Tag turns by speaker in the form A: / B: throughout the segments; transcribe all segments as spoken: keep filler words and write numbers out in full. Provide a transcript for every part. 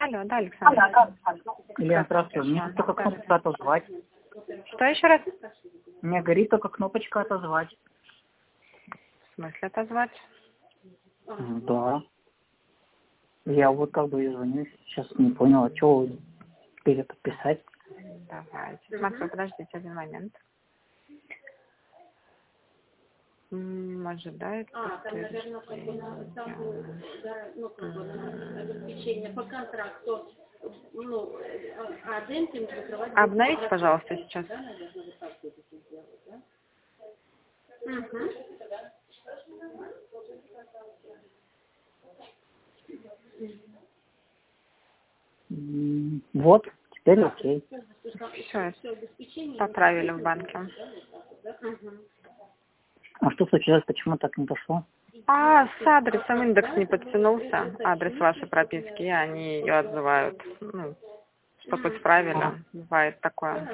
A: Алло, да, Александр.
B: Илья, здравствуй. Мне только кнопочка отозвать.
A: Что еще раз?
B: У меня горит только кнопочка отозвать.
A: В смысле отозвать?
B: Да. Я вот как бы и звоню. Сейчас не понял, а что переподписать?
A: Давайте. Смотрю, подождите один момент. М, Ожидает подтверждения. Обновите, пожалуйста, сейчас.
B: М, Вот, теперь окей.
A: Все, поправили в банке.
B: А что случилось? Почему так не пошло?
A: А, с адресом индекс не подтянулся, адрес вашей прописки, и они ее отзывают. Ну, чтобы исправили, бывает такое.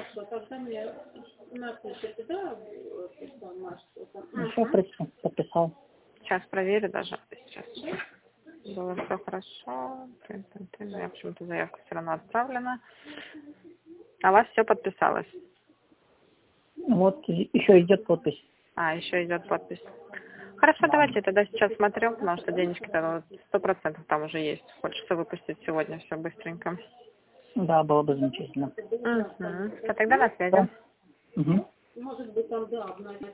B: Ну, все, в принципе, подписал.
A: Сейчас проверю даже. Сейчас. Было все хорошо. У меня почему-то заявка все равно отправлена. А у вас все подписалось?
B: Вот и- еще идет подпись.
A: А, еще идет подпись. Хорошо, давайте я тогда сейчас смотрю, потому что денежки-то сто процентов там уже есть. Хочется выпустить сегодня все быстренько.
B: Да, было бы замечательно.
A: Угу. А тогда на связи.
B: Угу.